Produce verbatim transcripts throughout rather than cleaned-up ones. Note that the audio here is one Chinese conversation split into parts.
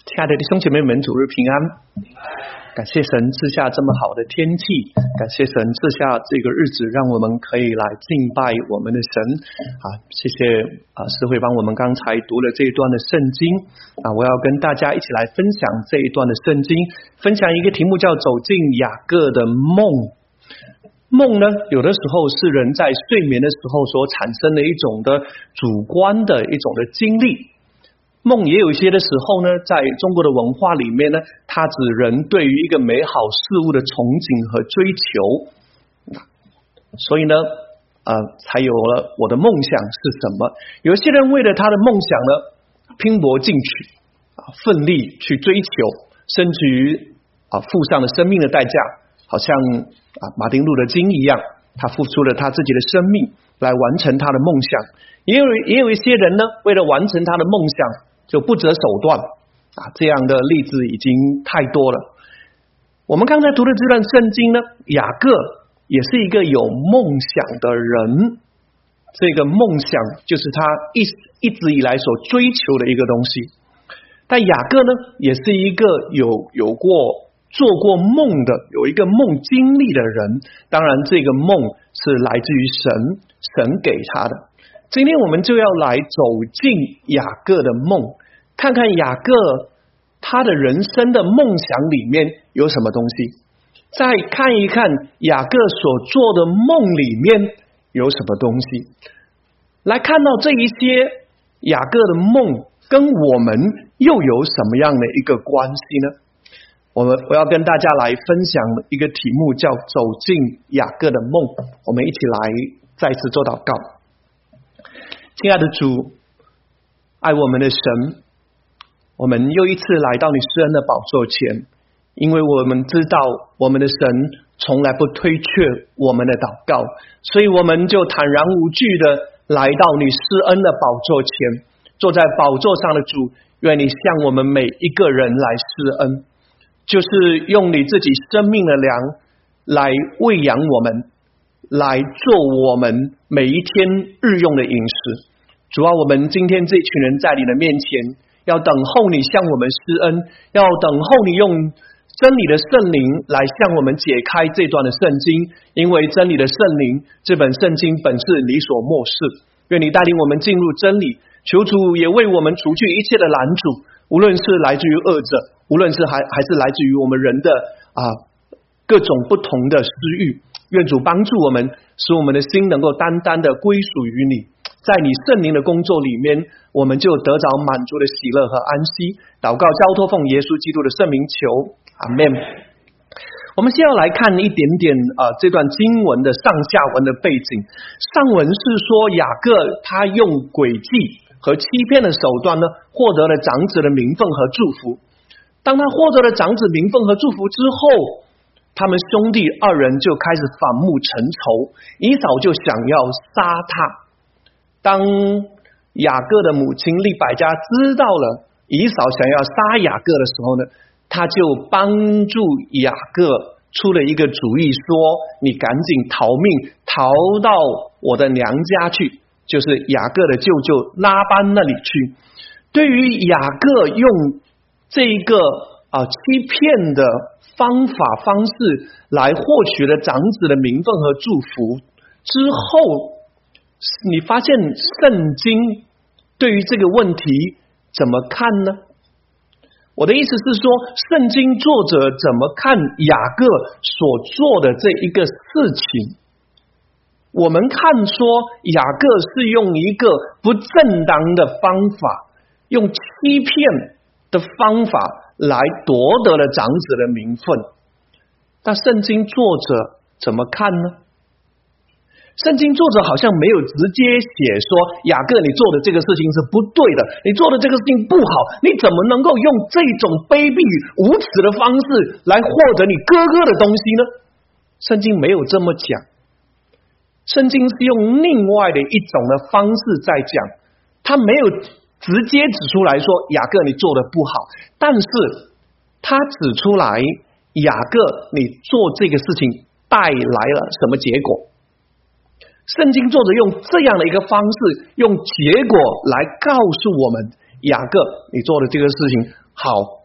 亲爱的弟兄姐妹们，主日平安！感谢神赐下这么好的天气，感谢神赐下这个日子，让我们可以来敬拜我们的神啊！谢谢啊，诗慧帮我们刚才读了这一段的圣经啊，我要跟大家一起来分享这一段的圣经，分享一个题目叫走进雅各的梦。梦呢，有的时候是人在睡眠的时候所产生的一种的主观的一种的经历。梦也有一些的时候呢，在中国的文化里面呢，它指人对于一个美好事物的憧憬和追求，所以呢，呃，才有了我的梦想是什么。有些人为了他的梦想呢，拼搏进取啊，奋力去追求，甚至于啊，付上了生命的代价，好像啊，马丁路德金一样，他付出了他自己的生命来完成他的梦想。也有也有一些人呢，为了完成他的梦想，就不择手段啊，这样的例子已经太多了。我们刚才读的这段圣经呢，雅各也是一个有梦想的人，这个梦想就是他一一直以来所追求的一个东西。但雅各呢，也是一个有有过做过梦的，有一个梦经历的人。当然，这个梦是来自于神，神给他的。今天我们就要来走进雅各的梦，看看雅各他的人生的梦想里面有什么东西，再看一看雅各所做的梦里面有什么东西，来看到这一些雅各的梦跟我们又有什么样的一个关系呢？我们我要跟大家来分享一个题目，叫走进雅各的梦。我们一起来再次做祷告。亲爱的主，爱我们的神，我们又一次来到你施恩的宝座前，因为我们知道我们的神从来不推却我们的祷告，所以我们就坦然无惧的来到你施恩的宝座前。坐在宝座上的主，愿你向我们每一个人来施恩，就是用你自己生命的粮来喂养我们，来做我们每一天日用的饮食。主啊，我们今天这群人在你的面前，要等候你向我们施恩，要等候你用真理的圣灵来向我们解开这段的圣经，因为真理的圣灵这本圣经本是你所默示。愿你带领我们进入真理，求主也为我们除去一切的拦阻，无论是来自于恶者，无论是还还是来自于我们人的啊各种不同的私欲。愿主帮助我们，使我们的心能够单单的归属于你。在你圣灵的工作里面，我们就得着满足的喜乐和安息。祷告交托奉耶稣基督的圣名求，阿们。我们先要来看一点点呃这段经文的上下文的背景。上文是说雅各他用诡计和欺骗的手段呢，获得了长子的名分和祝福。当他获得了长子名分和祝福之后，他们兄弟二人就开始反目成仇，以扫就想要杀他。当雅各的母亲利百加知道了以扫想要杀雅各的时候呢，他就帮助雅各出了一个主意，说你赶紧逃命，逃到我的娘家去，就是雅各的舅舅拉班那里去。对于雅各用这一个啊欺骗的方法方式来获取了长子的名分和祝福之后，你发现圣经对于这个问题怎么看呢？我的意思是说，圣经作者怎么看雅各所做的这一个事情？我们看说雅各是用一个不正当的方法，用欺骗的方法来夺得了长子的名分。但圣经作者怎么看呢？圣经作者好像没有直接写说雅各你做的这个事情是不对的，你做的这个事情不好，你怎么能够用这种卑鄙无耻的方式来获得你哥哥的东西呢？圣经没有这么讲，圣经是用另外的一种的方式在讲，他没有直接指出来说雅各你做的不好，但是他指出来雅各你做这个事情带来了什么结果。圣经作者用这样的一个方式，用结果来告诉我们雅各你做的这个事情好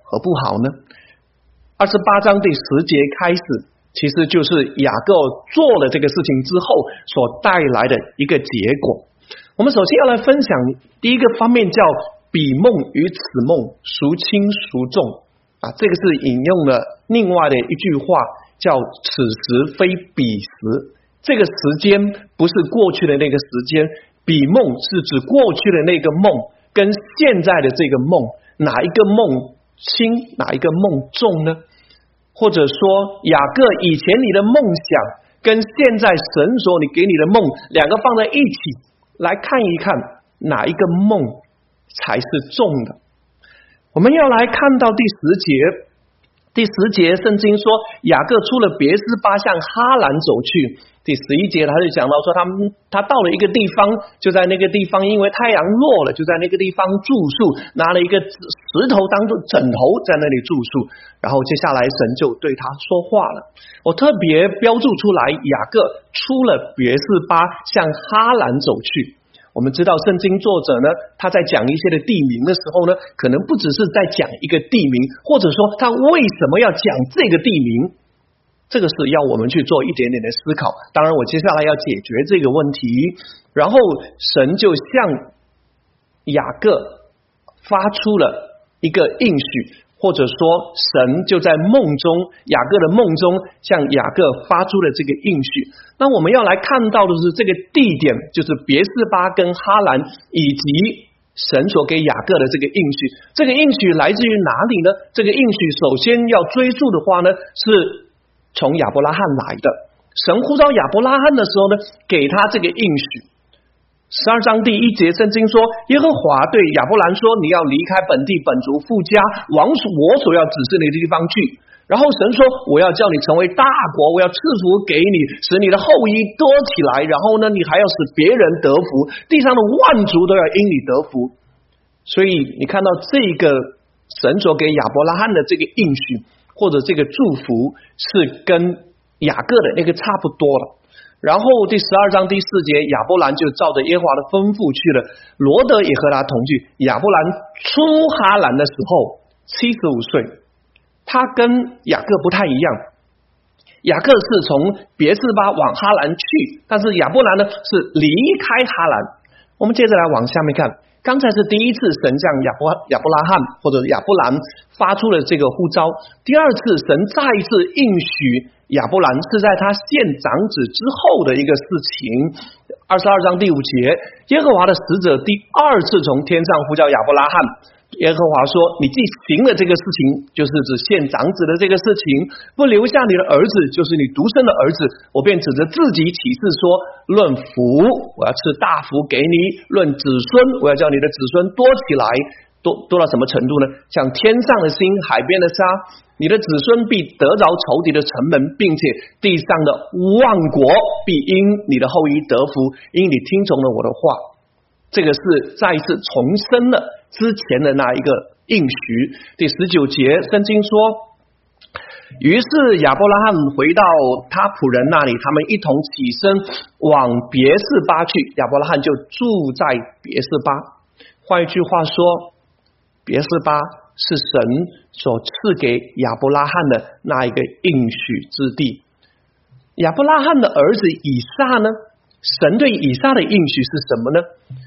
何不好呢？二十八章第十节开始，其实就是雅各做了这个事情之后所带来的一个结果。我们首先要来分享第一个方面，叫彼梦与此梦孰轻孰重啊，这个是引用了另外的一句话，叫此时非彼时。这个时间不是过去的那个时间，彼梦是指过去的那个梦跟现在的这个梦，哪一个梦轻，哪一个梦重呢？或者说雅各以前你的梦想跟现在神所你给你的梦两个放在一起来看一看，哪一个梦才是重的。我们要来看到第十节，第十节圣经说雅各出了别是巴向哈兰走去。第十一节他就讲到说他们他到了一个地方，就在那个地方因为太阳落了，就在那个地方住宿，拿了一个石头当做枕头在那里住宿。然后接下来神就对他说话了。我特别标注出来，雅各出了别是巴向哈兰走去。我们知道圣经作者呢，他在讲一些的地名的时候呢，可能不只是在讲一个地名，或者说他为什么要讲这个地名，这个是要我们去做一点点的思考。当然我接下来要解决这个问题，然后神就向雅各发出了一个应许，或者说神就在梦中，雅各的梦中向雅各发出了这个应许。那我们要来看到的是这个地点，就是别是巴跟哈兰，以及神所给雅各的这个应许。这个应许来自于哪里呢？这个应许首先要追溯的话呢，是从亚伯拉罕来的。神呼召亚伯拉罕的时候呢，给他这个应许。十二章第一节圣经说，耶和华对亚伯兰说，你要离开本地本族父家，往我所要指示你的地方去。然后神说，我要叫你成为大国，我要赐福给你，使你的后裔多起来，然后呢，你还要使别人得福，地上的万族都要因你得福。所以你看到这个神所给亚伯拉罕的这个应许或者这个祝福，是跟雅各的那个差不多了。然后第十二章第四节，亚伯兰就照着耶和华的吩咐去了，罗得也和他同去。亚伯兰出哈兰的时候七十五岁，他跟雅各不太一样。雅各是从别是巴往哈兰去，但是亚伯兰呢是离开哈兰。我们接着来往下面看，刚才是第一次神向亚伯亚伯拉罕或者亚伯兰发出了这个呼召，第二次神再一次应许亚伯兰是在他献长子之后的一个事情。二十二章第五节，耶和华的使者第二次从天上呼叫亚伯拉罕，耶和华说，你既行了这个事情，就是指献长子的这个事情，不留下你的儿子，就是你独生的儿子，我便指着自己起誓说，论福我要赐大福给你，论子孙我要叫你的子孙多起来，多多到什么程度呢？像天上的星，海边的沙，你的子孙必得着仇敌的城门，并且地上的万国必因你的后裔得福，因你听从了我的话。这个是再一次重申了之前的那一个应许。第十九节圣经说，于是亚伯拉罕回到他仆人那里，他们一同起身往别是巴去，亚伯拉罕就住在别是巴。换一句话说，别是巴是神所赐给亚伯拉罕的那一个应许之地。亚伯拉罕的儿子以撒呢，神对以撒的应许是什么呢？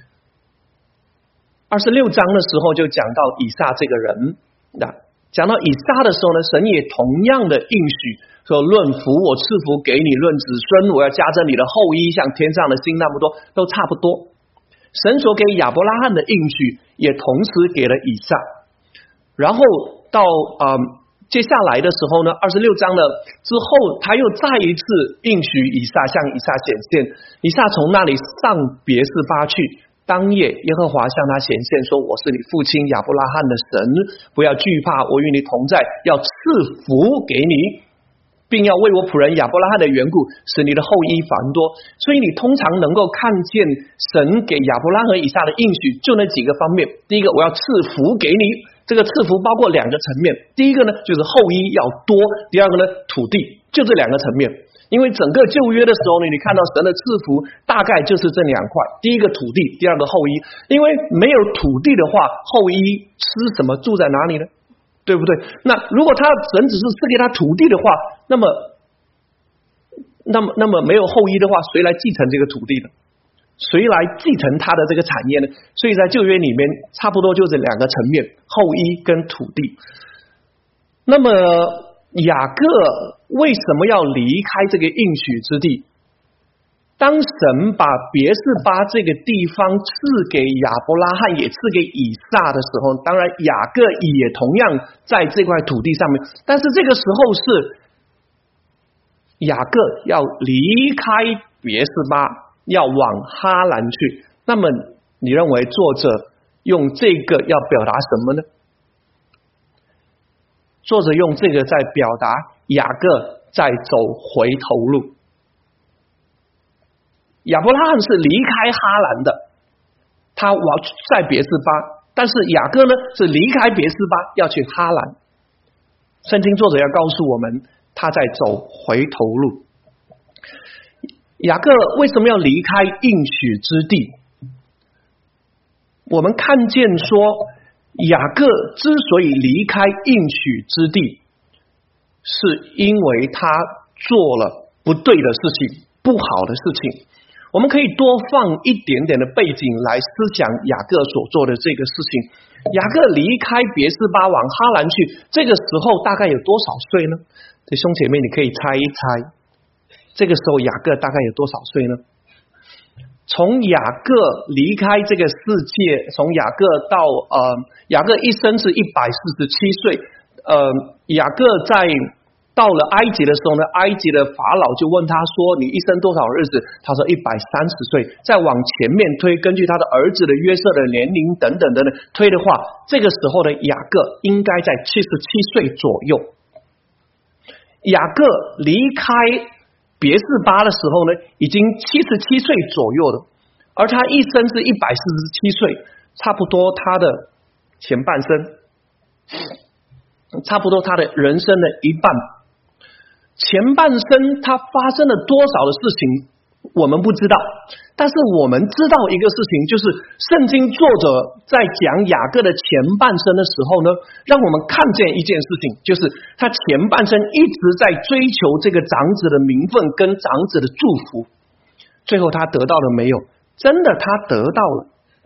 二十六章的时候就讲到以撒这个人，那讲到以撒的时候呢，神也同样的应许说，论福我赐福给你，论子孙我要加增你的后裔，像天上的星那么多，都差不多。神所给亚伯拉罕的应许也同时给了以撒。然后到呃接下来的时候呢，二十六章的之后，他又再一次应许以撒，向以撒显现。以撒从那里上别是巴去，当夜耶和华向他显现说，我是你父亲亚伯拉罕的神，不要惧怕，我与你同在，要赐福给你，并要为我仆人亚伯拉罕的缘故使你的后裔繁多。所以你通常能够看见神给亚伯拉罕和以撒的应许就那几个方面。第一个，我要赐福给你，这个赐福包括两个层面，第一个呢就是后裔要多，第二个呢土地，就这两个层面。因为整个旧约的时候呢，你看到神的赐福大概就是这两块，第一个土地，第二个后裔。因为没有土地的话，后裔吃什么，住在哪里呢？ 对不对？那如果他神只是赐给他土地的话，那么那么那么没有后裔的话，谁来继承这个土地呢？谁来继承他的这个产业呢？所以在旧约里面差不多就是两个层面，后裔跟土地。那么雅各为什么要离开这个应许之地？当神把别是巴这个地方赐给亚伯拉罕也赐给以撒的时候，当然雅各也同样在这块土地上面，但是这个时候是雅各要离开别是巴，要往哈兰去。那么你认为作者用这个要表达什么呢？作者用这个在表达雅各在走回头路。亚伯拉罕是离开哈兰的，他往在别是巴，但是雅各呢是离开别是巴要去哈兰。圣经作者要告诉我们，他在走回头路。雅各为什么要离开应许之地？我们看见说，雅各之所以离开应许之地，是因为他做了不对的事情，不好的事情。我们可以多放一点点的背景来思想雅各所做的这个事情。雅各离开别是巴往哈兰去，这个时候大概有多少岁呢？弟兄姐妹，你可以猜一猜，这个时候雅各大概有多少岁呢？从雅各离开这个世界，从雅各到呃，雅各一生是一百四十七岁，呃，雅各在到了埃及的时候呢，埃及的法老就问他说：“你一生多少日子？”他说：“一百三十岁。”再往前面推，根据他的儿子的约瑟的年龄等等等等推的话，这个时候的雅各应该在七十七岁左右。雅各离开别是巴的时候呢，已经七十七岁左右了，而他一生是一百四十七岁，差不多他的前半生，差不多他的人生的一半。前半生他发生了多少的事情我们不知道，但是我们知道一个事情，就是圣经作者在讲雅各的前半生的时候呢，让我们看见一件事情，就是他前半生一直在追求这个长子的名分跟长子的祝福，最后他得到了没有？真的他得到了，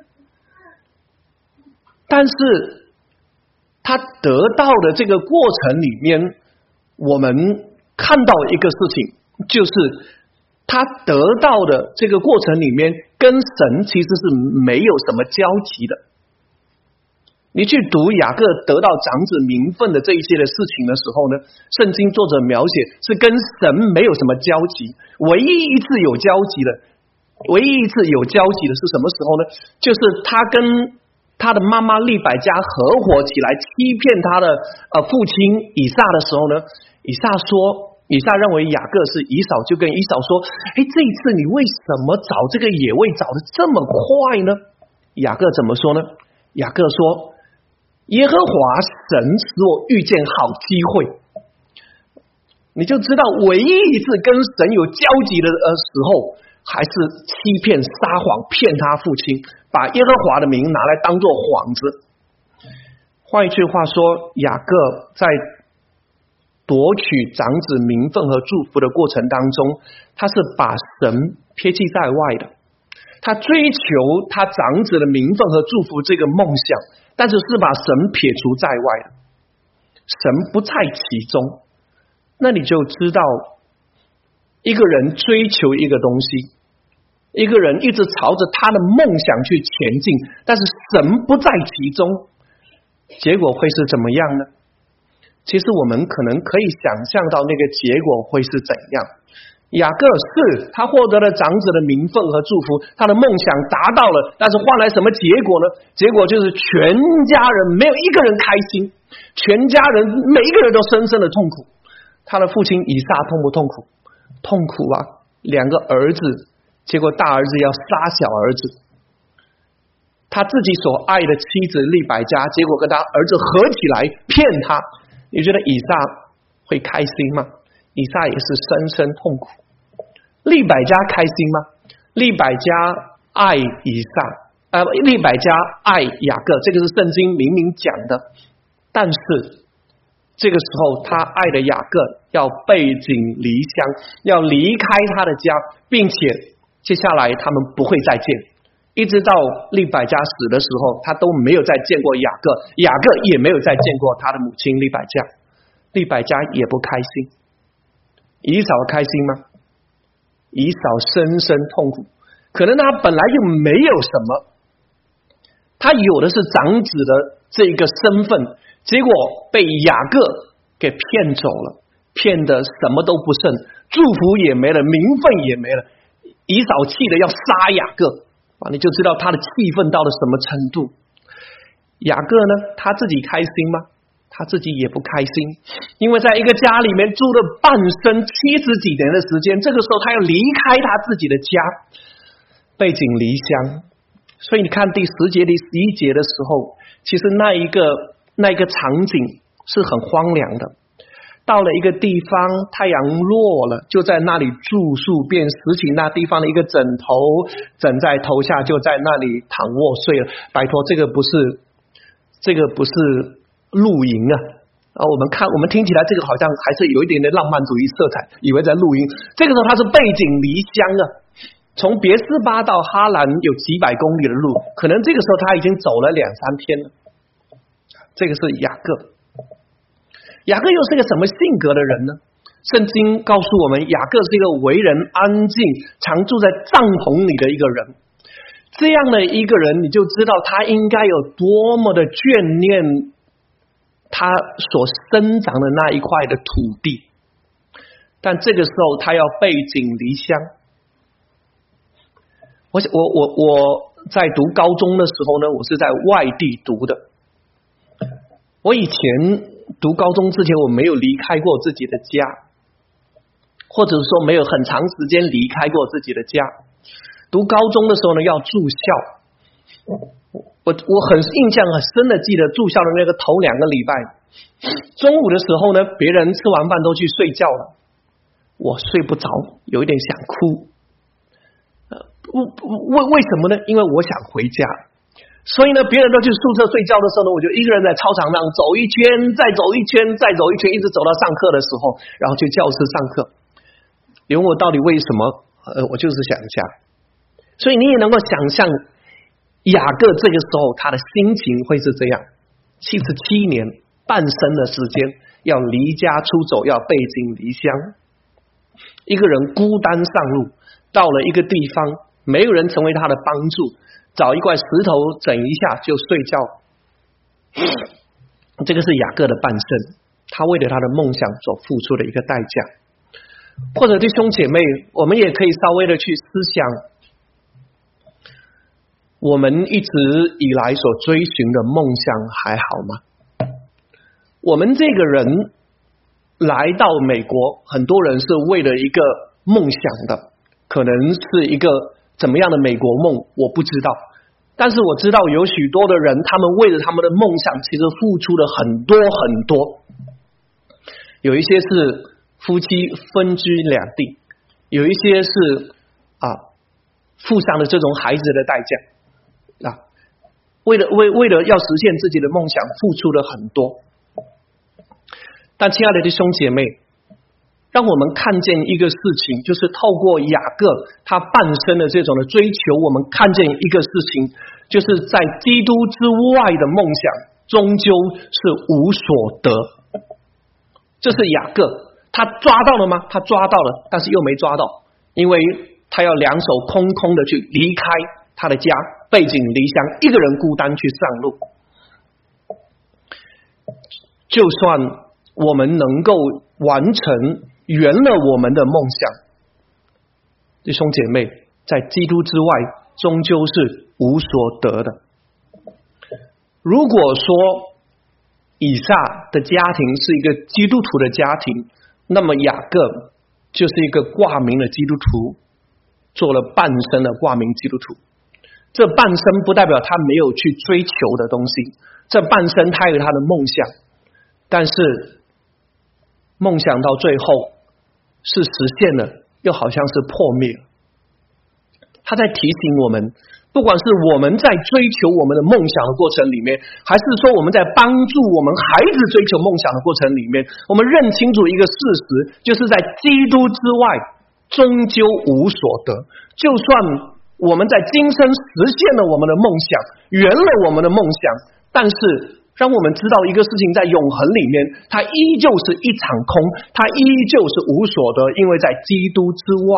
但是他得到的这个过程里面，我们看到一个事情，就是他得到的这个过程里面跟神其实是没有什么交集的。你去读雅各得到长子名分的这一些的事情的时候呢，圣经作者描写是跟神没有什么交集，唯一一次有交集的唯一一次有交集的是什么时候呢？就是他跟他的妈妈利百加合伙起来欺骗他的呃父亲以撒的时候呢，以撒说以撒认为雅各是以扫，就跟以扫说：“哎，这一次你为什么找这个野味找得这么快呢？”雅各怎么说呢？雅各说：“耶和华神使我遇见好机会。”你就知道，唯一一次跟神有交集的呃时候，还是欺骗、撒谎骗他父亲，把耶和华的名拿来当作幌子。换一句话说，雅各在夺取长子名分和祝福的过程当中，他是把神撇弃在外的，他追求他长子的名分和祝福这个梦想，但是是把神撇除在外的，神不在其中。那你就知道，一个人追求一个东西，一个人一直朝着他的梦想去前进，但是神不在其中，结果会是怎么样呢？其实我们可能可以想象到那个结果会是怎样。雅各是他获得了长子的名分和祝福，他的梦想达到了，但是换来什么结果呢？结果就是全家人没有一个人开心，全家人每一个人都深深的痛苦。他的父亲以撒痛不痛苦？痛苦啊！两个儿子，结果大儿子要杀小儿子，他自己所爱的妻子利百加，结果跟他儿子合起来骗他。你觉得以撒会开心吗？以撒也是深深痛苦。利百加开心吗？利百加爱以撒，呃，利百加爱雅各，这个是圣经明明讲的。但是这个时候他爱的雅各要背井离乡，要离开他的家，并且接下来他们不会再见，一直到利百加死的时候，他都没有再见过雅各，雅各也没有再见过他的母亲利百加，利百加也不开心。以扫开心吗？以扫深深痛苦，可能他本来就没有什么，他有的是长子的这个身份，结果被雅各给骗走了，骗得什么都不剩，祝福也没了，名分也没了。以扫气的要杀雅各，你就知道他的气愤到了什么程度。雅各呢，他自己开心吗？他自己也不开心，因为在一个家里面住了半生七十几年的时间，这个时候他要离开他自己的家，背井离乡。所以你看第十节第十一节的时候，其实那一个那一个场景是很荒凉的。到了一个地方，太阳落了，就在那里住宿，便拾起那地方的一个枕头，枕在头下，就在那里躺卧睡了。拜托，这个不是这个不是露营啊！啊，我们看我们听起来这个好像还是有一点点浪漫主义色彩，以为在露营。这个时候他是背井离乡啊，从别是巴到哈兰有几百公里的路，可能这个时候他已经走了两三天了。这个是雅各。雅各又是一个什么性格的人呢？圣经告诉我们，雅各是一个为人安静，常住在帐篷里的一个人。这样的一个人，你就知道他应该有多么的眷念他所生长的那一块的土地。但这个时候他要背井离乡。我我我我在读高中的时候呢，我是在外地读的。我以前读高中之前，我没有离开过自己的家，或者说没有很长时间离开过自己的家。读高中的时候呢，要住校，我我很印象很深的记得住校的那个头两个礼拜，中午的时候呢，别人吃完饭都去睡觉了，我睡不着，有一点想哭。为为什么呢？因为我想回家。所以呢，别人都去宿舍睡觉的时候呢，我就一个人在操场上走一圈，再走一圈，再走一圈，一直走到上课的时候，然后去教室上课。你问我到底为什么？呃，我就是想家。所以你也能够想象雅各这个时候他的心情会是这样：七十七年半生的时间，要离家出走，要背井离乡，一个人孤单上路，到了一个地方，没有人成为他的帮助。找一块石头枕一下就睡觉，这个是雅各的半生，他为了他的梦想所付出的一个代价。或者弟兄姐妹，我们也可以稍微的去思想，我们一直以来所追寻的梦想还好吗？我们这个人来到美国，很多人是为了一个梦想的，可能是一个怎么样的美国梦我不知道，但是我知道有许多的人，他们为了他们的梦想其实付出了很多很多。有一些是夫妻分居两地，有一些是啊付上了这种孩子的代价啊，为了为为了要实现自己的梦想付出了很多。但亲爱的弟兄姐妹，让我们看见一个事情，就是透过雅各他半生的这种的追求，我们看见一个事情，就是在基督之外的梦想终究是无所得。这是雅各，他抓到了吗？他抓到了，但是又没抓到，因为他要两手空空的去离开他的家，背井离乡，一个人孤单去上路。就算我们能够完成圆了我们的梦想，弟兄姐妹，在基督之外终究是无所得的。如果说以撒的家庭是一个基督徒的家庭，那么雅各就是一个挂名的基督徒，做了半生的挂名基督徒。这半生不代表他没有去追求的东西，这半生他有他的梦想，但是梦想到最后是实现了，又好像是破灭了。 他在提醒我们，不管是我们在追求我们的梦想的过程里面，还是说我们在帮助我们孩子追求梦想的过程里面，我们认清楚一个事实，就是在基督之外终究无所得。就算我们在今生实现了我们的梦想，圆了我们的梦想，但是让我们知道一个事情，在永恒里面它依旧是一场空，它依旧是无所得，因为在基督之外。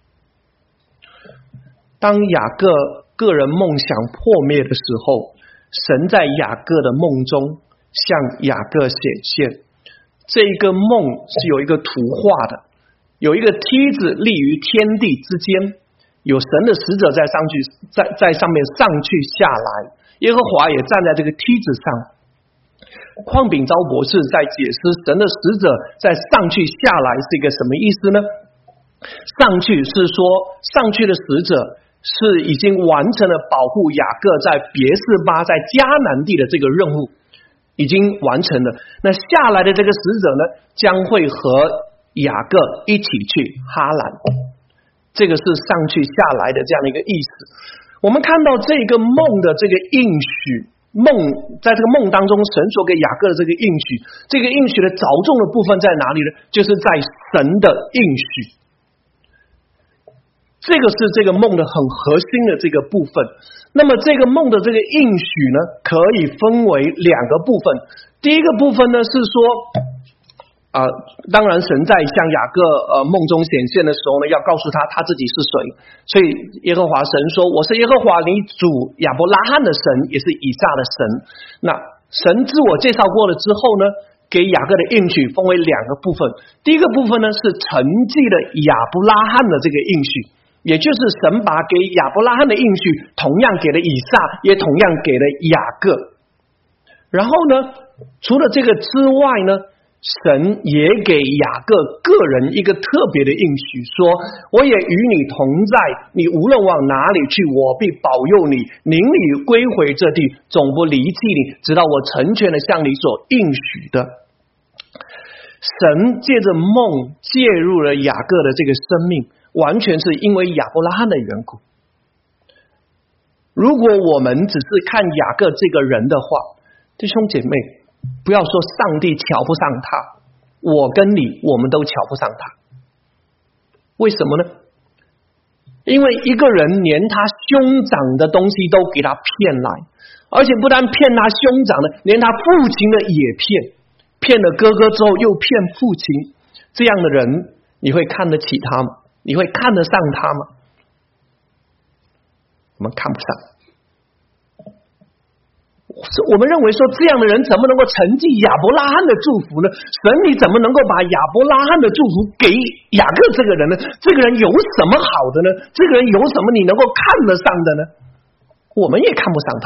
当雅各个人梦想破灭的时候，神在雅各的梦中向雅各显现，这个梦是有一个图画的，有一个梯子立于天地之间，有神的使者在上去，在在上面上去下来，耶和华也站在这个梯子上。邝炳昭博士在解释神的使者在上去下来是一个什么意思呢？上去是说，上去的使者是已经完成了保护雅各在别是巴在迦南地的这个任务，已经完成了。那下来的这个使者呢，将会和雅各一起去哈兰，这个是上去下来的这样的一个意思。我们看到这个梦的这个应许，梦在这个梦当中神所给雅各的这个应许，这个应许的着重的部分在哪里呢？就是在神的应许，这个是这个梦的很核心的这个部分。那么这个梦的这个应许呢，可以分为两个部分。第一个部分呢是说啊、呃，当然神在向雅各呃梦中显现的时候呢，要告诉他他自己是谁。所以耶和华神说：“我是耶和华你主亚伯拉罕的神，也是以撒的神。”那神自我介绍过了之后呢，给雅各的应许分为两个部分。第一个部分呢是承继了亚伯拉罕的这个应许，也就是神把给亚伯拉罕的应许同样给了以撒，也同样给了雅各。然后呢，除了这个之外呢，神也给雅各个人一个特别的应许，说我也与你同在，你无论往哪里去，我必保佑你，领你归回这地，总不离弃你，直到我成全了向你所应许的。神借着梦介入了雅各的这个生命，完全是因为亚伯拉罕的缘故。如果我们只是看雅各这个人的话，弟兄姐妹，不要说上帝瞧不上他，我跟你我们都瞧不上他。为什么呢？因为一个人连他兄长的东西都给他骗来，而且不但骗他兄长的，连他父亲的也骗，骗了哥哥之后又骗父亲。这样的人你会看得起他吗？你会看得上他吗？我们看不上。我们认为说，这样的人怎么能够承继亚伯拉罕的祝福呢？神你怎么能够把亚伯拉罕的祝福给雅各这个人呢？这个人有什么好的呢？这个人有什么你能够看得上的呢？我们也看不上他。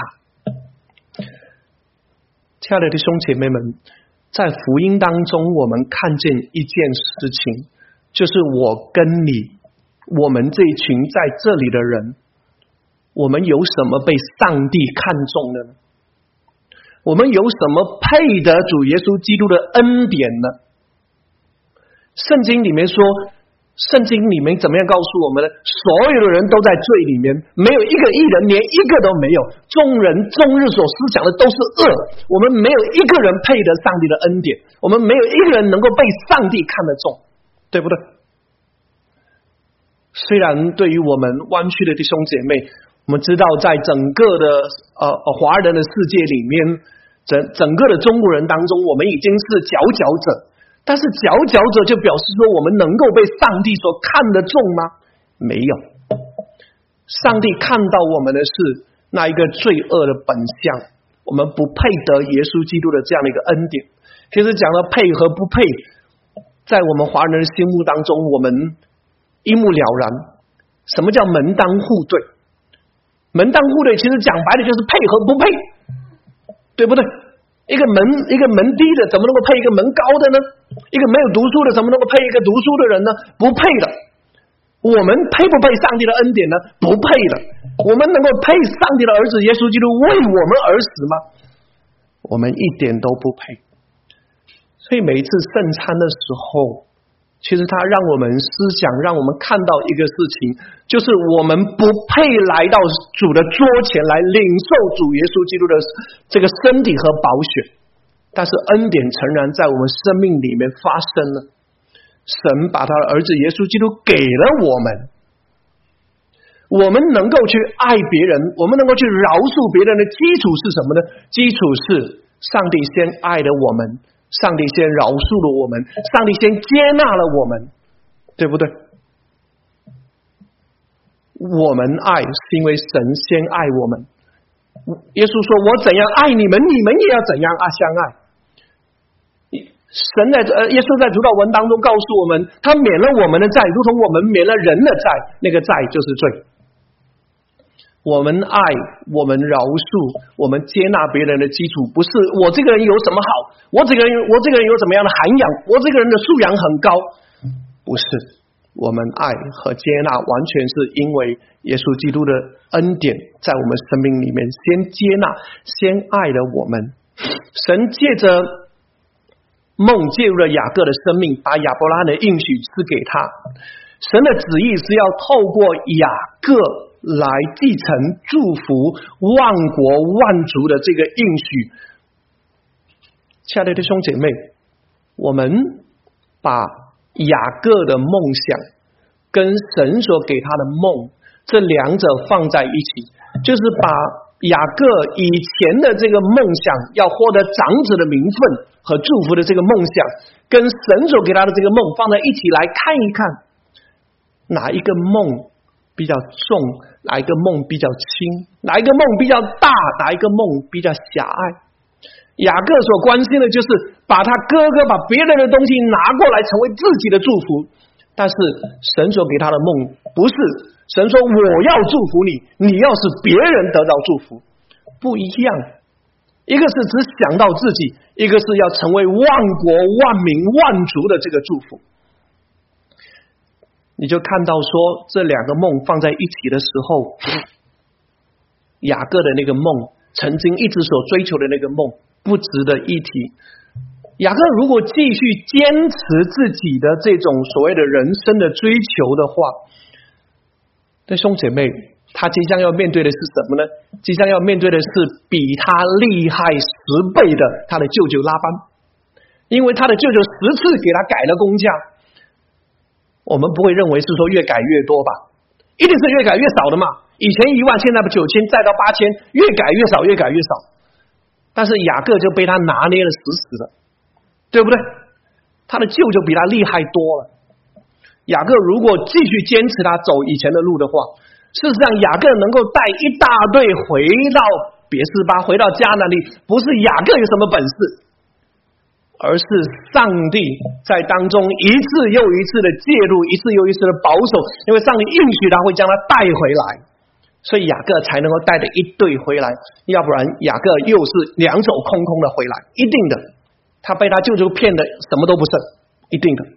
亲爱的弟兄姐妹们，在福音当中我们看见一件事情，就是我跟你，我们这一群在这里的人，我们有什么被上帝看中的呢？我们有什么配得主耶稣基督的恩典呢？圣经里面说，圣经里面怎么样告诉我们呢？所有的人都在罪里面，没有一个义人，连一个都没有。众人终日所思想的都是恶，我们没有一个人配得上帝的恩典，我们没有一个人能够被上帝看得中，对不对？虽然对于我们湾区的弟兄姐妹，我们知道在整个的呃华人的世界里面，整整个的中国人当中，我们已经是佼佼者。但是佼佼者就表示说，我们能够被上帝所看得中吗？没有。上帝看到我们的是那一个罪恶的本相，我们不配得耶稣基督的这样的一个恩典。其实讲到配和不配，在我们华人的心目当中，我们一目了然。什么叫门当户对？门当户对其实讲白了就是配和不配，对不对？一个门一个门低的怎么能够配一个门高的呢？一个没有读书的怎么能够配一个读书的人呢？不配的。我们配不配上帝的恩典呢？不配的。我们能够配上帝的儿子耶稣基督为我们而死吗？我们一点都不配。所以每一次圣餐的时候， 其实他让我们思想，让我们看到一个事情，就是我们不配来到主的桌前来领受主耶稣基督的这个身体和宝血，但是恩典诚然在我们生命里面发生了。神把他的儿子耶稣基督给了我们，我们能够去爱别人，我们能够去饶恕别人的基础是什么呢？基础是上帝先爱了我们，上帝先饶恕了我们，上帝先接纳了我们，对不对？我们爱是因为神先爱我们。耶稣说我怎样爱你们，你们也要怎样相爱。神在呃，耶稣在主祷文当中告诉我们，他免了我们的债，如同我们免了人的债，那个债就是罪。我们爱，我们饶恕，我们接纳别人的基础，不是我这个人有什么好，我这个人我这个人有怎么样的涵养，我这个人的素养很高，不是。我们爱和接纳完全是因为耶稣基督的恩典在我们生命里面先接纳，先爱了我们。神借着梦介入了雅各的生命，把亚伯拉罕的应许赐给他。神的旨意是要透过雅各来继承祝福万国万族的这个应许。亲爱的弟兄姐妹，我们把雅各的梦想跟神所给他的梦这两者放在一起，就是把雅各以前的这个梦想要获得长子的名分和祝福的这个梦想，跟神所给他的这个梦放在一起来看一看，哪一个梦比较重，哪一个梦比较轻，哪一个梦比较大，哪一个梦比较狭隘。雅各所关心的就是把他哥哥把别人的东西拿过来成为自己的祝福，但是神所给他的梦不是，神说我要祝福你，你要是别人得到祝福，不一样。一个是只想到自己，一个是要成为万国万民万族的这个祝福。你就看到说这两个梦放在一起的时候，雅各的那个梦，曾经一直所追求的那个梦不值得一提。雅各如果继续坚持自己的这种所谓的人生的追求的话，弟兄姐妹，他即将要面对的是什么呢？即将要面对的是比他厉害十倍的他的舅舅拉班，因为他的舅舅十次给他改了工价。我们不会认为是说越改越多吧，一定是越改越少的嘛。以前一万，现在不九千，再到八千，越改越少，越改越少。但是雅各就被他拿捏了死死的，对不对？他的舅舅比他厉害多了。雅各如果继续坚持他走以前的路的话，事实上雅各能够带一大队回到别是巴，回到迦南里，不是雅各有什么本事，而是上帝在当中一次又一次的介入，一次又一次的保守，因为上帝应许他会将他带回来，所以雅各才能够带着一队回来，要不然雅各又是两手空空的回来，一定的，他被他舅舅骗的什么都不剩，一定的。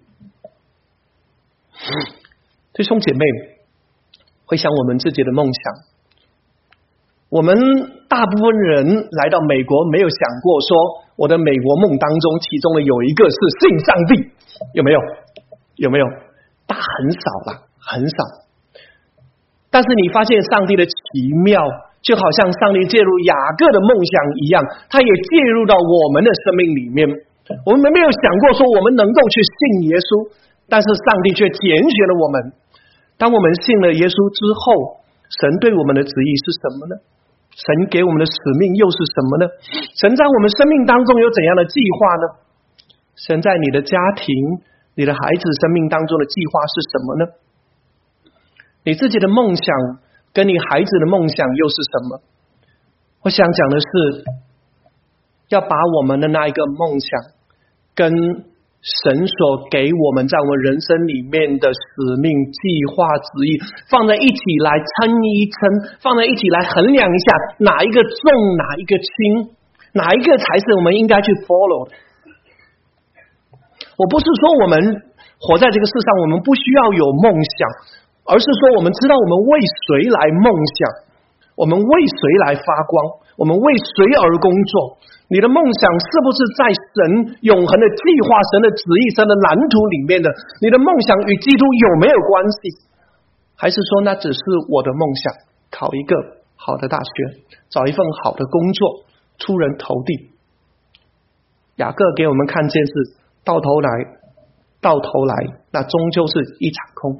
弟兄姐妹，回想我们自己的梦想，我们大部分人来到美国没有想过说我的美国梦当中其中的有一个是信上帝，有没有？有没有？大很少啦，很少。但是你发现上帝的奇妙，就好像上帝介入雅各的梦想一样，他也介入到我们的生命里面。我们没有想过说我们能够去信耶稣，但是上帝却拣选了我们。当我们信了耶稣之后，神对我们的旨意是什么呢？神给我们的使命又是什么呢？神在我们生命当中有怎样的计划呢？神在你的家庭、你的孩子生命当中的计划是什么呢？你自己的梦想跟你孩子的梦想又是什么？我想讲的是，要把我们的那一个梦想跟神所给我们在我们人生里面的使命、计划、旨意放在一起来称一称，放在一起来衡量一下，哪一个重，哪一个轻，哪一个才是我们应该去 follow 的。我不是说我们活在这个世上我们不需要有梦想，而是说我们知道我们为谁来梦想，我们为谁来发光，我们为谁而工作。 你的梦想是不是在神永恒的计划、神的旨意、神的蓝图里面的？你的梦想与基督有没有关系？还是说那只是我的梦想，考一个好的大学，找一份好的工作，出人头地？雅各给我们看见是到头来到头来那终究是一场空。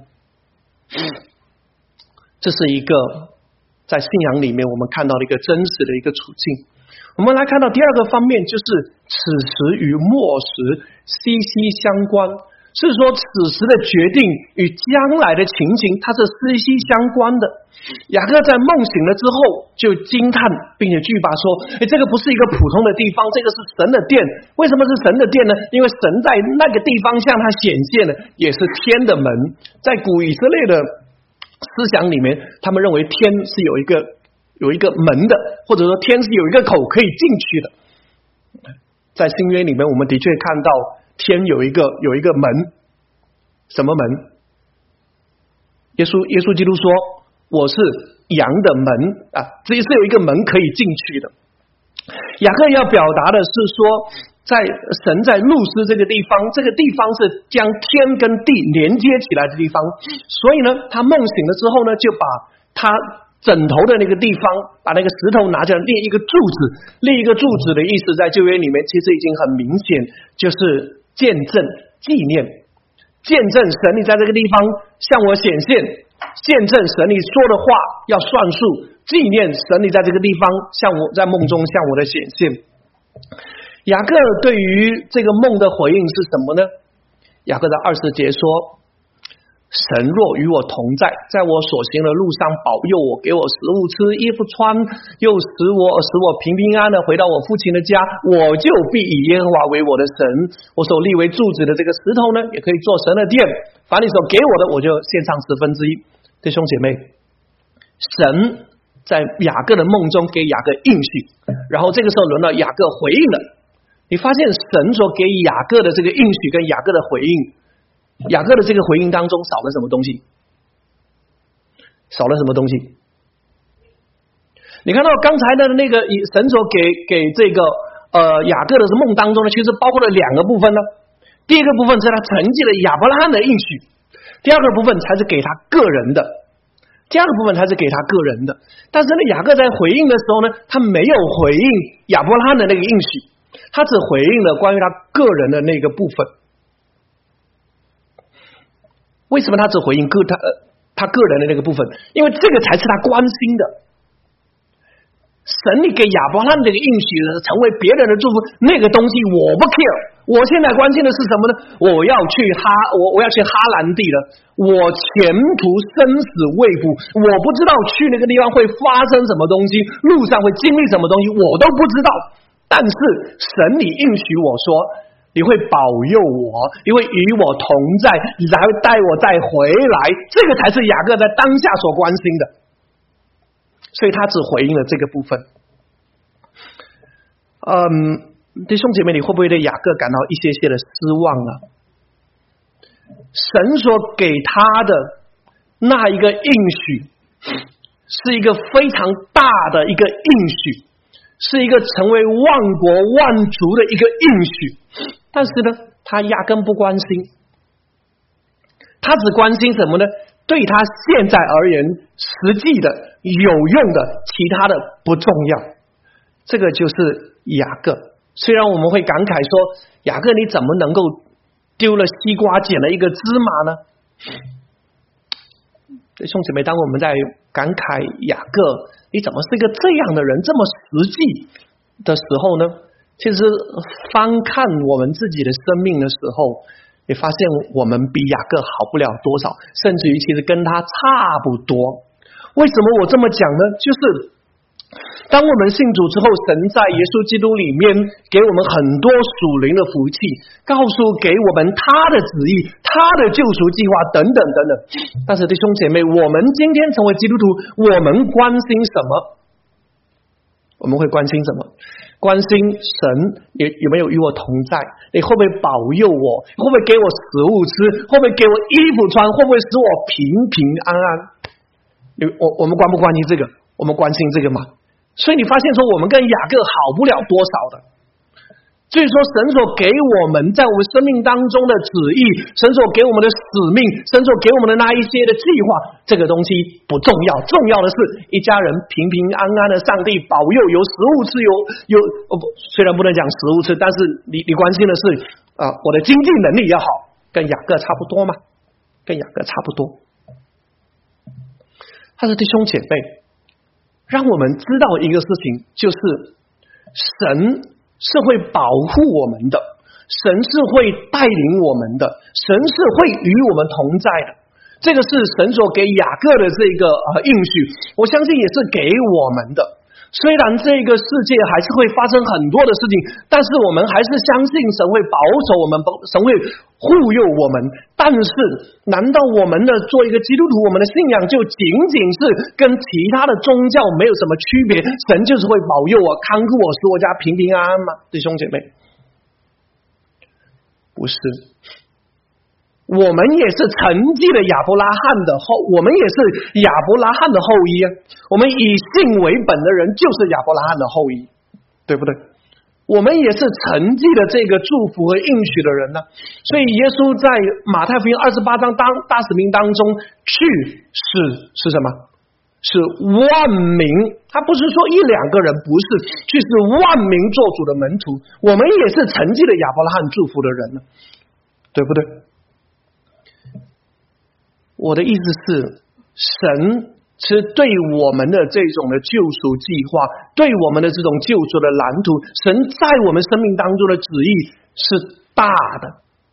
这是一个在信仰里面我们看到的一个真实的一个处境。我们来看到第二个方面，就是此时与末时息息相关，是说此时的决定与将来的情形它是息息相关的。雅各在梦醒了之后就惊叹并且惧怕说，诶，这个不是一个普通的地方，这个是神的殿。为什么是神的殿呢？因为神在那个地方向他显现的也是天的门。在古以色列的思想里面，他们认为天是有一个有一个门的，或者说天是有一个口可以进去的。在新约里面，我们的确看到天有一个有一个门。什么门？耶稣耶稣基督说，我是羊的门啊，这是有一个门可以进去的。雅各要表达的是说，在神在路斯这个地方，这个地方是将天跟地连接起来的地方，所以呢，他梦醒了之后呢，就把他枕头的那个地方，把那个石头拿着立一个柱子。立一个柱子的意思，在旧约里面其实已经很明显，就是见证、纪念。见证神你在这个地方向我显现，见证神你说的话要算数，纪念神你在这个地方向我在梦中向我的显现。雅各对于这个梦的回应是什么呢？雅各在二十节说，神若与我同在，在我所行的路上保佑我，给我食物吃，衣服穿，又使我使我平平安安的回到我父亲的家，我就必以耶和华为我的神。我所立为柱子的这个石头呢，也可以做神的殿。凡你所给我的，我就献上十分之一。弟兄姐妹，神在雅各的梦中给雅各应许，然后这个时候轮到雅各回应了。你发现神所给雅各的这个应许跟雅各的回应，雅各的这个回应当中少了什么东西？少了什么东西？你看到刚才的那个神所给给这个呃雅各的梦当中呢，其实包括了两个部分呢。第一个部分是他承继了亚伯拉罕的应许，第二个部分才是给他个人的。第二个部分才是给他个人的。但是呢，雅各在回应的时候呢，他没有回应亚伯拉罕的那个应许，他只回应了关于他个人的那个部分。为什么他只回应个他他个人的那个部分？因为这个才是他关心的。神你给亚伯拉罕这个应许成为别人的祝福，那个东西我不 care。我现在关心的是什么呢？我要去哈我我要去哈兰地了，我前途生死未卜，我不知道去那个地方会发生什么东西，路上会经历什么东西，我都不知道。但是神你应许我说，你会保佑我，你会与我同在，你还会带我再回来，这个才是雅各在当下所关心的。所以他只回应了这个部分。嗯，弟兄姐妹，你会不会对雅各感到一些些的失望啊？神所给他的那一个应许，是一个非常大的一个应许，是一个成为万国万族的一个应许。但是呢，他压根不关心，他只关心什么呢？对他现在而言，实际的有用的，其他的不重要。这个就是雅各。虽然我们会感慨说，雅各你怎么能够丢了西瓜捡了一个芝麻呢？弟兄姊妹，当我们在感慨雅各你怎么是一个这样的人，这么实际的时候呢，其实翻看我们自己的生命的时候，你发现我们比雅各好不了多少，甚至于其实跟他差不多。为什么我这么讲呢？就是当我们信主之后，神在耶稣基督里面给我们很多属灵的福气，告诉给我们他的旨意，他的救赎计划等等等等。但是弟兄姐妹，我们今天成为基督徒，我们关心什么？我们会关心什么？关心神有有没有与我同在？你会不会保佑我？会不会给我食物吃？会不会给我衣服穿？会不会使我平平安安？我我们关不关心这个？我们关心这个吗？所以你发现说，我们跟雅各好不了多少的。 所以说神所给我们在我们生命当中的旨意，神所给我们的使命，神所给我们的那一些的计划，这个东西不重要，重要的是一家人平平安安的，上帝保佑，有食物吃，有有哦不，虽然不能讲食物吃，但是你你关心的是啊、呃，我的经济能力要好，跟雅各差不多嘛，跟雅各差不多。他的弟兄姐妹，让我们知道一个事情，就是神是会保护我们的，神是会带领我们的，神是会与我们同在的。这个是神所给雅各的这个呃应许，我相信也是给我们的。虽然这个世界还是会发生很多的事情，但是我们还是相信神会保守我们，神会护佑我们。但是难道我们的做一个基督徒，我们的信仰就仅仅是跟其他的宗教没有什么区别，神就是会保佑我，看顾我，使我家平平安安吗？弟兄姐妹，不是。我们也是承继了亚伯拉罕的后，我们也是亚伯拉罕的后裔啊。我们以信为本的人就是亚伯拉罕的后裔，对不对？我们也是承继了这个祝福和应许的人呢。所以耶稣在马太福音二十八章当大使命当中，去是是什么？是万民，他不是说一两个人，不是，去是万民做主的门徒。我们也是承继了亚伯拉罕祝福的人呢，对不对？我的意思是，神是对我们的这种的救赎计划，对我们的这种救赎的蓝图，神在我们生命当中的旨意是大的，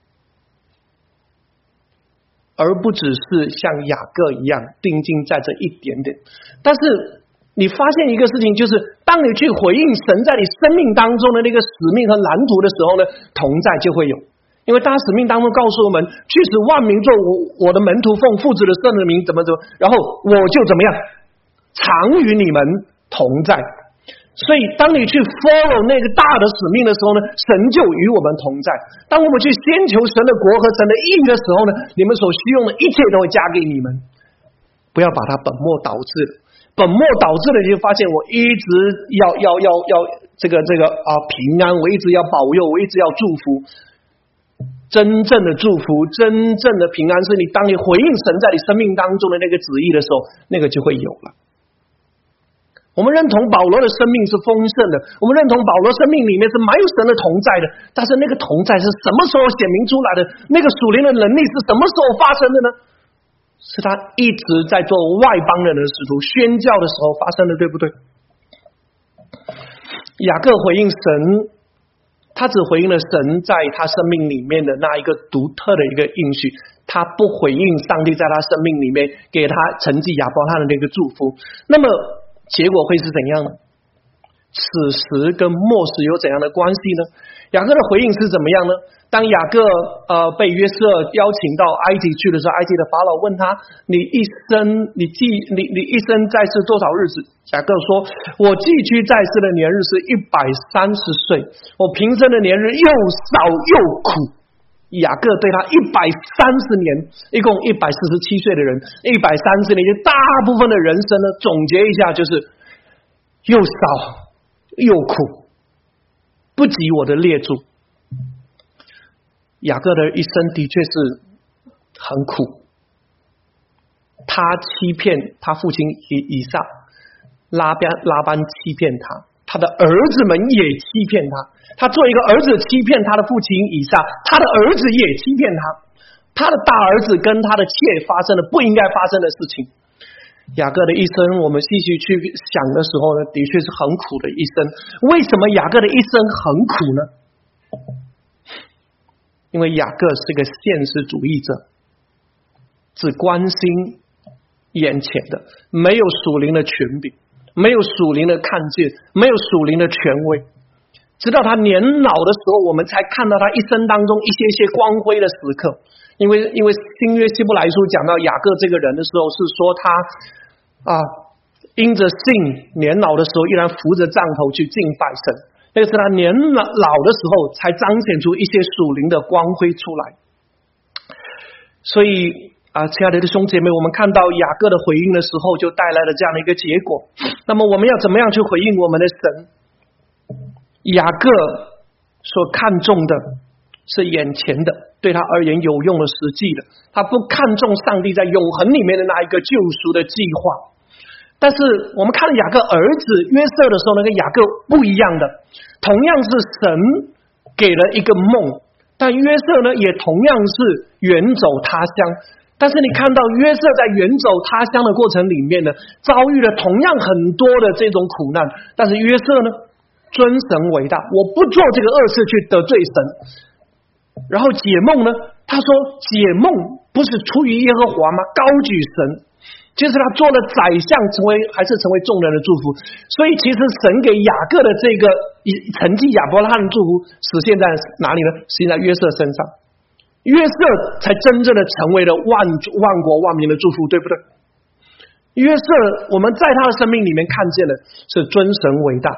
而不只是像雅各一样定睛在这一点点。但是你发现一个事情，就是当你去回应神在你生命当中的那个使命和蓝图的时候呢，同在就会有。因为大使命当中告诉我们，去使万民做我我的门徒，奉父子的圣的名怎么怎么，然后我就怎么样，常与你们同在。所以当你去 follow 那个大的使命的时候呢，神就与我们同在。当我们去先求神的国和神的义的时候呢，你们所需用的一切都会加给你们。不要把它本末倒置了，本末倒置了你就发现我一直要要要要这个这个啊平安，我一直要保佑，我一直要祝福。真正的祝福，真正的平安，是你当你回应神在你生命当中的那个旨意的时候，那个就会有了。我们认同保罗的生命是丰盛的，我们认同保罗生命里面是没有神的同在的，但是那个同在是什么时候显明出来的？那个属灵的能力是什么时候发生的呢？是他一直在做外邦人的使徒宣教的时候发生的，对不对？雅各回应神，他只回应了神在他生命里面的那一个独特的一个应许，他不回应上帝在他生命里面给他承继亚伯拉罕的那个祝福。那么结果会是怎样呢？此时跟末世有怎样的关系呢？雅各的回应是怎么样呢？当雅各呃被约瑟邀请到埃及去的时候，埃及的法老问他：你一生你寄你你一生在世多少日子？雅各说：我寄居在世的年日是一百三十岁，我平生的年日又少又苦。雅各对他一百三十年，一共一百四十七岁的人，一百三十年，就大部分的人生呢，总结一下就是又少又苦，不及我的列祖。雅各的一生的确是很苦，他欺骗他父亲以以撒，拉班拉班欺骗他，他的儿子们也欺骗他，他做一个儿子欺骗他的父亲以撒，他的儿子也欺骗他，他的大儿子跟他的妾发生了不应该发生的事情。雅各的一生，我们细细去想的时候呢，的确是很苦的一生。为什么雅各的一生很苦呢？因为雅各是个现实主义者，只关心眼前的，没有属灵的权柄，没有属灵的看见，没有属灵的权威。直到他年老的时候，我们才看到他一生当中一些些光辉的时刻。因为因为新约希伯来书讲到雅各这个人的时候，是说他啊因着信年老的时候依然扶着杖头去敬拜神。那个是他年老的时候才彰显出一些属灵的光辉出来。所以啊，亲爱的弟兄姐妹，我们看到雅各的回应的时候，就带来了这样的一个结果。那么我们要怎么样去回应我们的神？雅各所看重的是眼前的，对他而言有用的、实际的，他不看重上帝在永恒里面的那一个救赎的计划。但是我们看雅各儿子约瑟的时候，那个雅各不一样的，同样是神给了一个梦，但约瑟呢也同样是远走他乡。但是你看到约瑟在远走他乡的过程里面呢，遭遇了同样很多的这种苦难，但是约瑟呢尊神为大，我不做这个恶事去得罪神。然后解梦呢，他说解梦不是出于耶和华吗？高举神。其实他做了宰相，成为还是成为众人的祝福。所以其实神给雅各的这个承继亚伯拉罕的祝福实现在哪里呢？实现在约瑟身上。约瑟才真正的成为了万万国万民的祝福，对不对？约瑟我们在他的生命里面看见的是尊神为大。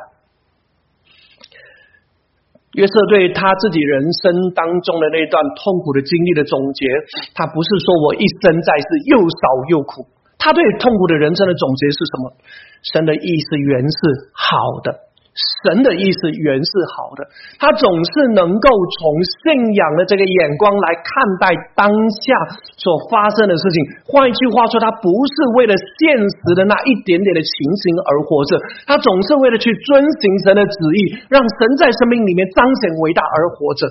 约瑟对他自己人生当中的那段痛苦的经历的总结，他不是说我一生在世又少又苦，他对痛苦的人生的总结是什么？神的意思原是好的，神的意思原是好的，他总是能够从信仰的这个眼光来看待当下所发生的事情。换一句话说，他不是为了现实的那一点点的情形而活着，他总是为了去遵行神的旨意，让神在生命里面彰显伟大而活着。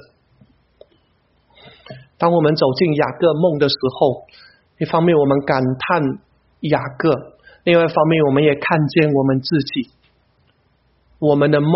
当我们走进雅各梦的时候，一方面我们感叹雅各，另外一方面我们也看见我们自己，我们的梦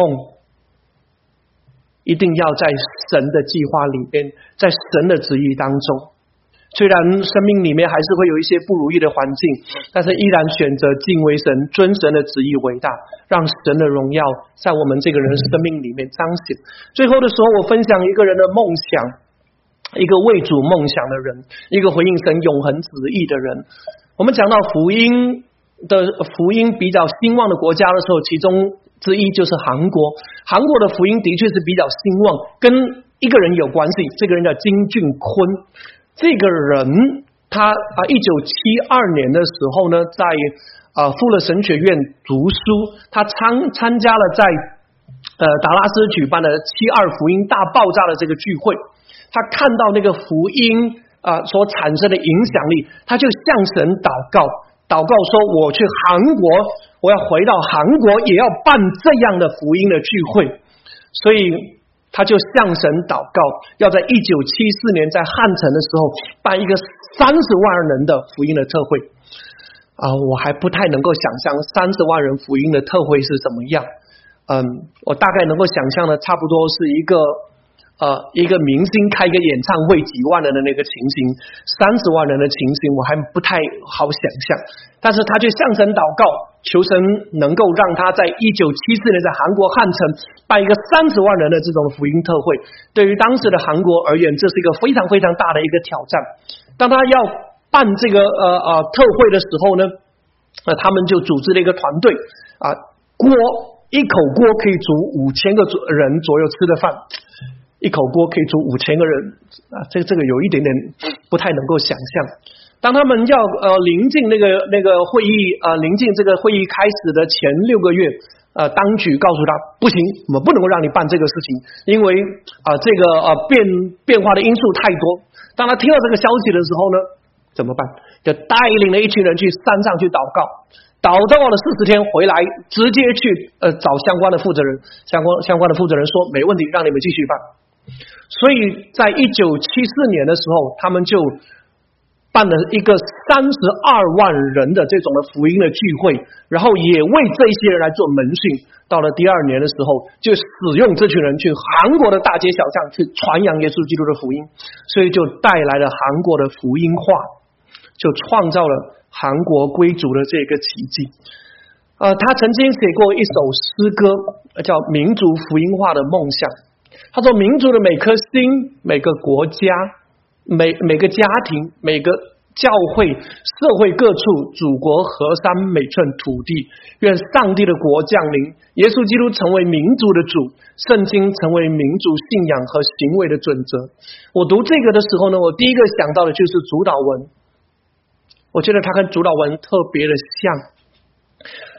一定要在神的计划里面，在神的旨意当中。虽然生命里面还是会有一些不如意的环境，但是依然选择敬畏神，尊神的旨意为大，让神的荣耀在我们这个人生命里面彰显。最后的时候，我分享一个人的梦想，一个为主梦想的人，一个回应神永恒旨意的人。我们讲到福音的福音比较兴旺的国家的时候，其中之一就是韩国。韩国的福音的确是比较兴旺，跟一个人有关系，这个人叫金俊坤。这个人他啊，一九七二年的时候呢，在啊富勒神学院读书，他参参加了在呃达拉斯举办的七二福音大爆炸的这个聚会，他看到那个福音啊所产生的影响力，他就向神祷告。祷告说，我去韩国，我要回到韩国，也要办这样的福音的聚会。所以他就向神祷告，要在一九七四年在汉城的时候办一个三十万人的福音的特会。啊，我还不太能够想象三十万人福音的特会是怎么样。嗯，我大概能够想象的差不多是一个呃，一个明星开一个演唱会几万人的那个情形，三十万人的情形我还不太好想象。但是他就向神祷告，求神能够让他在一九七四年在韩国汉城办一个三十万人的这种福音特会。对于当时的韩国而言，这是一个非常非常大的一个挑战。当他要办这个呃呃特会的时候呢，呃，他们就组织了一个团队啊，锅一口锅可以煮五千个人左右吃的饭。一口锅可以煮五千个人啊，这个这个有一点点不太能够想象。当他们要呃临近那个那个会议呃临近这个会议开始的前六个月，呃当局告诉他不行，我们不能够让你办这个事情，因为啊、呃、这个呃变变化的因素太多。当他听到这个消息的时候呢，怎么办？就带领了一群人去山上去祷告。祷告了四十天回来，直接去呃找相关的负责人，相关相关的负责人说没问题，让你们继续办。所以在一九七四年的时候，他们就办了一个三十二万人的这种的福音的聚会，然后也为这些人来做门训。到了第二年的时候，就使用这群人去韩国的大街小巷去传扬耶稣基督的福音，所以就带来了韩国的福音化，就创造了韩国归主的这个奇迹。呃，他曾经写过一首诗歌，叫《民族福音化的梦想》。他说，民族的每颗心、每个国家、每每个家庭、每个教会、社会各处、祖国河山每寸土地，愿上帝的国降临，耶稣基督成为民族的主，圣经成为民族信仰和行为的准则。我读这个的时候呢，我第一个想到的就是主导文。我觉得它跟主导文特别的像。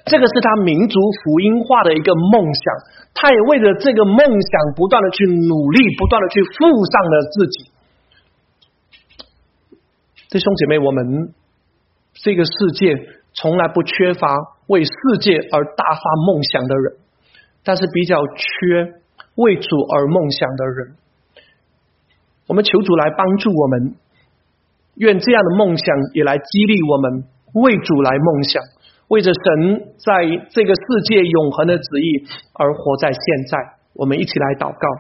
这个是他民族福音化的一个梦想，他也为了这个梦想不断的去努力，不断的去付上了自己。弟兄姐妹，我们这个世界从来不缺乏为世界而大发梦想的人，但是比较缺为主而梦想的人。我们求主来帮助我们，愿这样的梦想也来激励我们为主来梦想，为着神在这个世界永恒的旨意而活在现在。我们一起来祷告。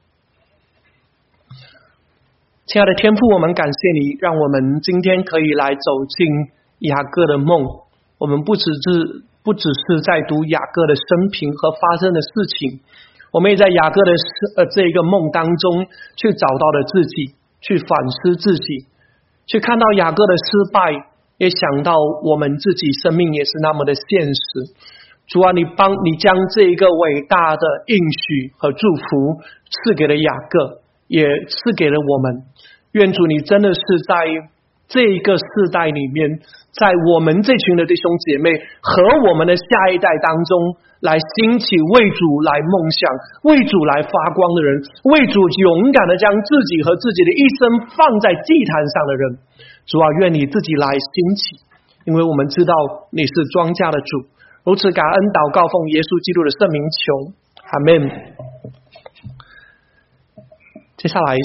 亲爱的天父，我们感谢你，让我们今天可以来走进雅各的梦。我们不只是不只是在读雅各的生平和发生的事情，我们也在雅各的呃这个梦当中去找到了自己，去反思自己，去看到雅各的失败，也想到我们自己生命也是那么的现实。主啊，你帮你将这一个伟大的应许和祝福赐给了雅各，也赐给了我们。愿主你真的是在这一个世代里面，在我们这群的弟兄姐妹和我们的下一代当中，来兴起为主来梦想，为主来发光的人，为主勇敢的将自己和自己的一生放在祭坛上的人。主啊，愿你自己来兴起，因为我们知道你是庄稼的主。如此感恩祷告，奉耶稣基督的圣名求，阿们。接下来